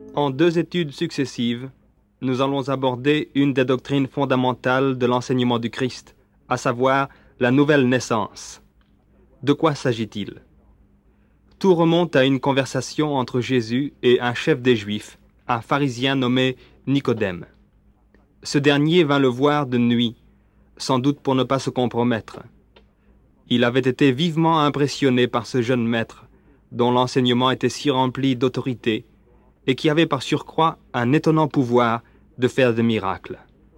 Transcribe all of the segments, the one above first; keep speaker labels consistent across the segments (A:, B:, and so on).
A: En deux études successives, nous allons aborder une des doctrines fondamentales de l'enseignement du Christ, à savoir la nouvelle naissance. De quoi s'agit-il? Tout remonte à une conversation entre Jésus et un chef des Juifs, un pharisien nommé Nicodème. Ce dernier vint le voir de nuit, sans doute pour ne pas se compromettre. Il avait été vivement impressionné par ce jeune maître, dont l'enseignement était si rempli d'autorité, et qui avait par surcroît un étonnant pouvoir de faire des miracles.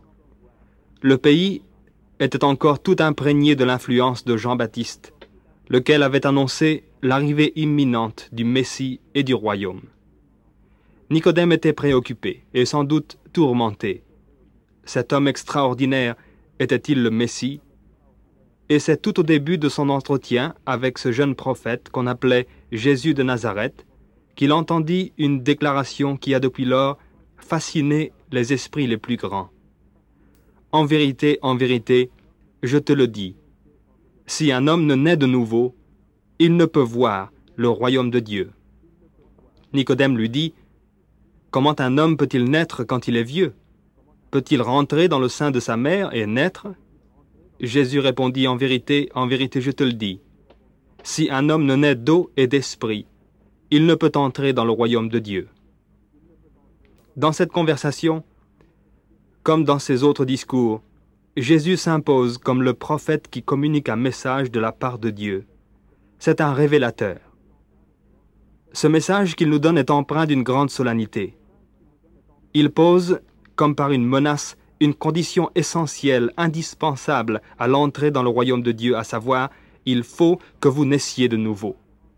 A: Le pays était encore tout imprégné de l'influence de Jean-Baptiste, lequel avait annoncé l'arrivée imminente du Messie et du royaume. Nicodème était préoccupé et sans doute tourmenté. Cet homme extraordinaire était-il le Messie? Et c'est tout au début de son entretien avec ce jeune prophète qu'on appelait Jésus de Nazareth qu'il entendit une déclaration qui a depuis lors fasciné les esprits les plus grands. En vérité, je te le dis, si un homme ne naît de nouveau, il ne peut voir le royaume de Dieu. Nicodème lui dit, comment un homme peut-il naître quand il est vieux? Peut-il rentrer dans le sein de sa mère et naître? Jésus répondit, en vérité, je te le dis, si un homme ne naît d'eau et d'esprit, il ne peut entrer dans le royaume de Dieu. Dans cette conversation, comme dans ses autres discours, Jésus s'impose comme le prophète qui communique un message de la part de Dieu. C'est un révélateur. Ce message qu'il nous donne est empreint d'une grande solennité. Il pose, comme par une menace, une condition essentielle, indispensable à l'entrée dans le royaume de Dieu, à savoir, il faut que vous naissiez de nouveau.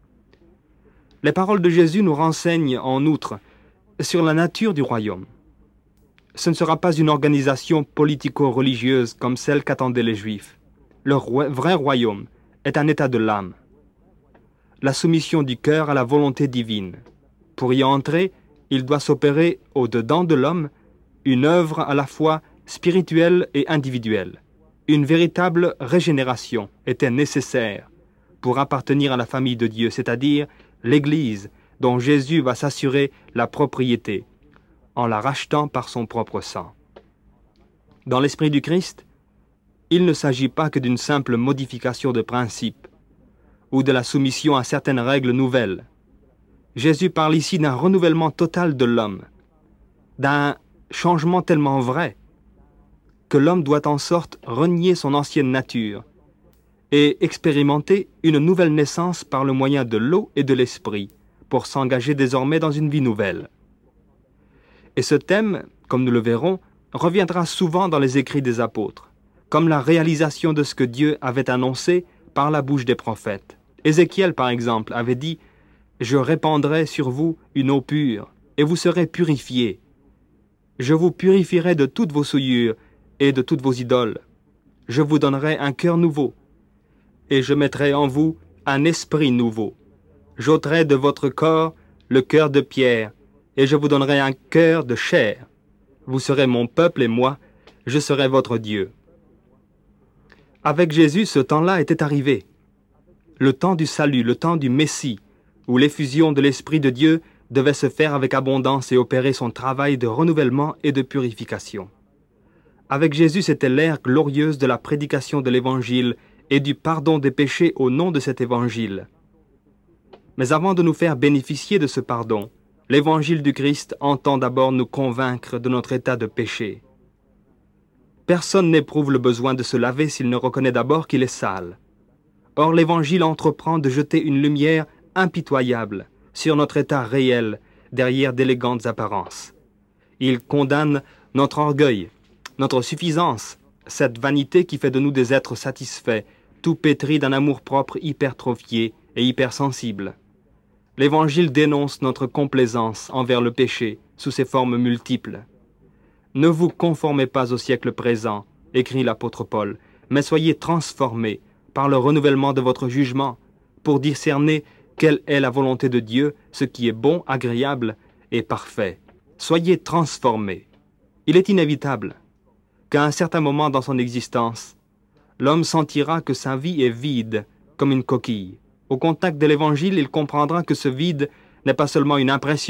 A: Les paroles de Jésus nous renseignent en outre sur la nature du royaume. Ce ne sera pas une organisation politico-religieuse comme celle qu'attendaient les Juifs. Le vrai royaume est un état de l'âme. La soumission du cœur à la volonté divine. Pour y entrer, il doit s'opérer au-dedans de l'homme une œuvre à la fois spirituelle et individuelle. Une véritable régénération était nécessaire pour appartenir à la famille de Dieu, c'est-à-dire l'Église dont Jésus va s'assurer la propriété en la rachetant par son propre sang. Dans l'esprit du Christ, il ne s'agit pas que d'une simple modification de principe ou de la soumission à certaines règles nouvelles. Jésus parle ici d'un renouvellement total de l'homme, d'un changement tellement vrai que l'homme doit en sorte renier son ancienne nature et expérimenter une nouvelle naissance par le moyen de l'eau et de l'esprit pour s'engager désormais dans une vie nouvelle. Et ce thème, comme nous le verrons, reviendra souvent dans les écrits des apôtres, comme la réalisation de ce que Dieu avait annoncé par la bouche des prophètes. Ézéchiel, par exemple, avait dit « Je répandrai sur vous une eau pure, et vous serez purifiés. Je vous purifierai de toutes vos souillures et de toutes vos idoles. Je vous donnerai un cœur nouveau, et je mettrai en vous un esprit nouveau. J'ôterai de votre corps le cœur de pierre, et je vous donnerai un cœur de chair. Vous serez mon peuple et moi, je serai votre Dieu. » Avec Jésus, ce temps-là était arrivé. Le temps du salut, le temps du Messie, où l'effusion de l'Esprit de Dieu devait se faire avec abondance et opérer son travail de renouvellement et de purification. Avec Jésus, c'était l'ère glorieuse de la prédication de l'Évangile et du pardon des péchés au nom de cet Évangile. Mais avant de nous faire bénéficier de ce pardon, l'Évangile du Christ entend d'abord nous convaincre de notre état de péché. Personne n'éprouve le besoin de se laver s'il ne reconnaît d'abord qu'il est sale. Or, l'Évangile entreprend de jeter une lumière impitoyable sur notre état réel derrière d'élégantes apparences. Il condamne notre orgueil, notre suffisance, cette vanité qui fait de nous des êtres satisfaits, tout pétris d'un amour-propre hypertrophié et hypersensible. L'Évangile dénonce notre complaisance envers le péché sous ses formes multiples. « Ne vous conformez pas au siècle présent, écrit l'apôtre Paul, mais soyez transformés par le renouvellement de votre jugement, pour discerner quelle est la volonté de Dieu, ce qui est bon, agréable et parfait. Soyez transformés. » Il est inévitable qu'à un certain moment dans son existence, l'homme sentira que sa vie est vide, comme une coquille. Au contact de l'Évangile, il comprendra que ce vide n'est pas seulement une impression,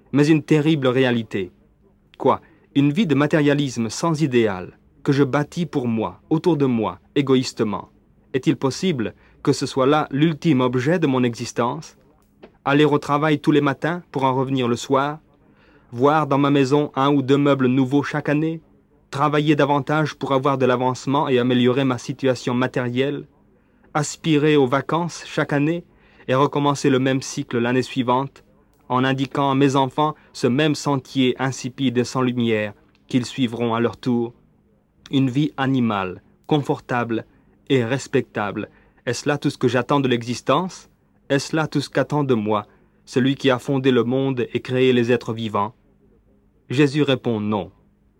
A: mais une terrible réalité. Quoi? Une vie de matérialisme sans idéal, que je bâtis pour moi, autour de moi, égoïstement. Est-il possible que ce soit là l'ultime objet de mon existence? Aller au travail tous les matins pour en revenir le soir? Voir dans ma maison 1 ou 2 meubles nouveaux chaque année? Travailler davantage pour avoir de l'avancement et améliorer ma situation matérielle? Aspirer aux vacances chaque année et recommencer le même cycle l'année suivante, en indiquant à mes enfants ce même sentier insipide et sans lumière qu'ils suivront à leur tour? Une vie animale, confortable et respectable, est-ce là tout ce que j'attends de l'existence? Est-ce là tout ce qu'attend de moi, celui qui a fondé le monde et créé les êtres vivants? Jésus répond non.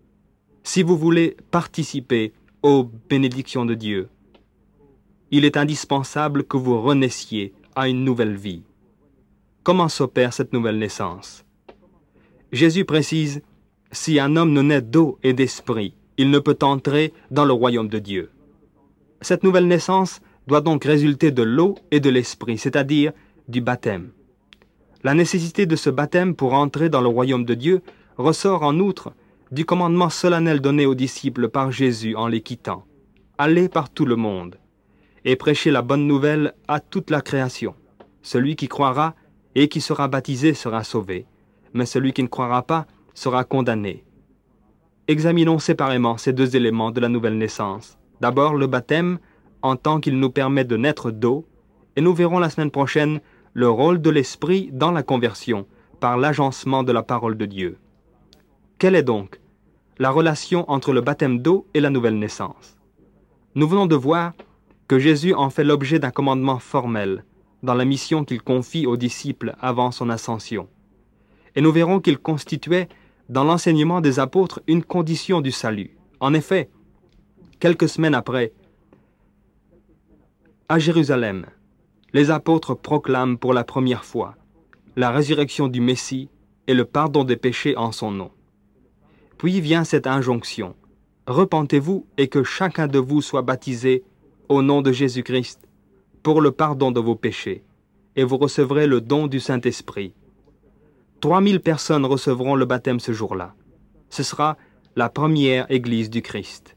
A: Si vous voulez participer aux bénédictions de Dieu, il est indispensable que vous renaissiez à une nouvelle vie. Comment s'opère cette nouvelle naissance? Jésus précise, « Si un homme ne naît d'eau et d'esprit, il ne peut entrer dans le royaume de Dieu. » Cette nouvelle naissance doit donc résulter de l'eau et de l'esprit, c'est-à-dire du baptême. La nécessité de ce baptême pour entrer dans le royaume de Dieu ressort en outre du commandement solennel donné aux disciples par Jésus en les quittant. Allez par tout le monde et prêchez la bonne nouvelle à toute la création. Celui qui croira et qui sera baptisé sera sauvé, mais celui qui ne croira pas sera condamné. Examinons séparément ces 2 éléments de la nouvelle naissance. D'abord le baptême, en tant qu'il nous permet de naître d'eau, et nous verrons la semaine prochaine le rôle de l'esprit dans la conversion, par l'agencement de la parole de Dieu. Quelle est donc la relation entre le baptême d'eau et la nouvelle naissance? Nous venons de voir que Jésus en fait l'objet d'un commandement formel dans la mission qu'il confie aux disciples avant son ascension. Et nous verrons qu'il constituait dans l'enseignement des apôtres une condition du salut. En effet, quelques semaines après, à Jérusalem, les apôtres proclament pour la première fois la résurrection du Messie et le pardon des péchés en son nom. Puis vient cette injonction, « Repentez-vous et que chacun de vous soit baptisé au nom de Jésus-Christ pour le pardon de vos péchés, et vous recevrez le don du Saint-Esprit. » 3000 personnes recevront le baptême ce jour-là. Ce sera la première Église du Christ.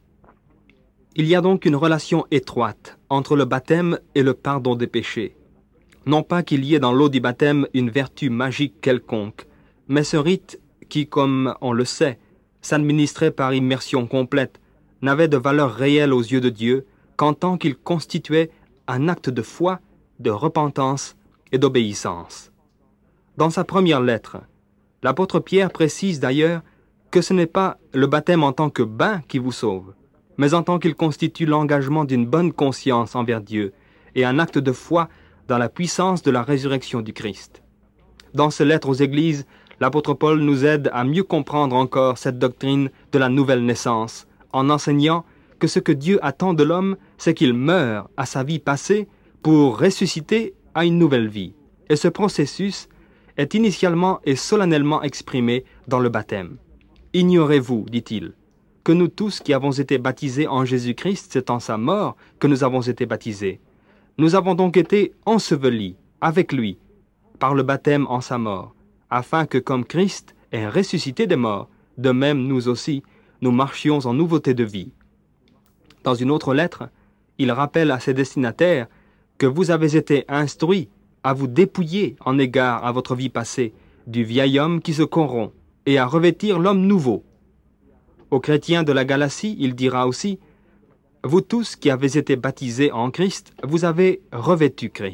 A: Il y a donc une relation étroite entre le baptême et le pardon des péchés. Non pas qu'il y ait dans l'eau du baptême une vertu magique quelconque, mais ce rite qui, comme on le sait, s'administrait par immersion complète, n'avait de valeur réelle aux yeux de Dieu qu'en tant qu'il constituait un acte de foi, de repentance et d'obéissance. Dans sa première lettre, l'apôtre Pierre précise d'ailleurs que ce n'est pas le baptême en tant que bain qui vous sauve, mais en tant qu'il constitue l'engagement d'une bonne conscience envers Dieu et un acte de foi dans la puissance de la résurrection du Christ. Dans ces lettres aux églises, l'apôtre Paul nous aide à mieux comprendre encore cette doctrine de la nouvelle naissance, en enseignant que ce que Dieu attend de l'homme, c'est qu'il meure à sa vie passée pour ressusciter à une nouvelle vie. Et ce processus est initialement et solennellement exprimé dans le baptême. « Ignorez-vous, dit-il, que nous tous qui avons été baptisés en Jésus-Christ, c'est en sa mort que nous avons été baptisés. Nous avons donc été ensevelis avec lui par le baptême en sa mort, afin que comme Christ est ressuscité des morts, de même nous aussi, nous marchions en nouveauté de vie. » Dans une autre lettre, il rappelle à ses destinataires que vous avez été instruits à vous dépouiller en égard à votre vie passée du vieil homme qui se corrompt et à revêtir l'homme nouveau. Aux chrétiens de la Galatie, il dira aussi, « Vous tous qui avez été baptisés en Christ, vous avez revêtu Christ. »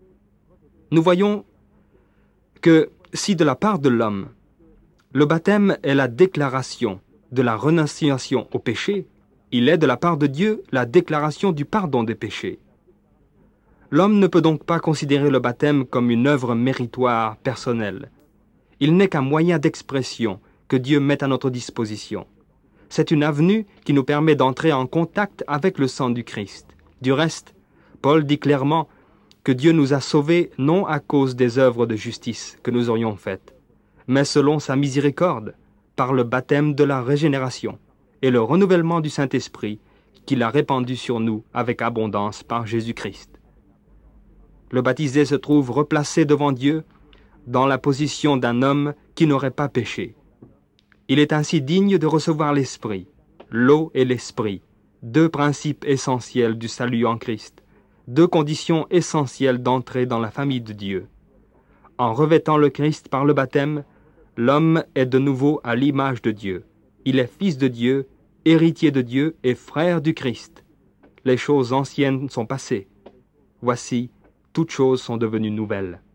A: Nous voyons que si de la part de l'homme, le baptême est la déclaration de la renonciation au péché, il est de la part de Dieu la déclaration du pardon des péchés. L'homme ne peut donc pas considérer le baptême comme une œuvre méritoire personnelle. Il n'est qu'un moyen d'expression que Dieu met à notre disposition. C'est une avenue qui nous permet d'entrer en contact avec le sang du Christ. Du reste, Paul dit clairement que Dieu nous a sauvés non à cause des œuvres de justice que nous aurions faites, mais selon sa miséricorde, par le baptême de la régénération et le renouvellement du Saint-Esprit qu'il a répandu sur nous avec abondance par Jésus-Christ. Le baptisé se trouve replacé devant Dieu dans la position d'un homme qui n'aurait pas péché. Il est ainsi digne de recevoir l'Esprit, l'eau et l'Esprit, deux principes essentiels du salut en Christ, deux conditions essentielles d'entrer dans la famille de Dieu. En revêtant le Christ par le baptême, l'homme est de nouveau à l'image de Dieu. Il est fils de Dieu, héritier de Dieu et frère du Christ. Les choses anciennes sont passées. Voici, toutes choses sont devenues nouvelles.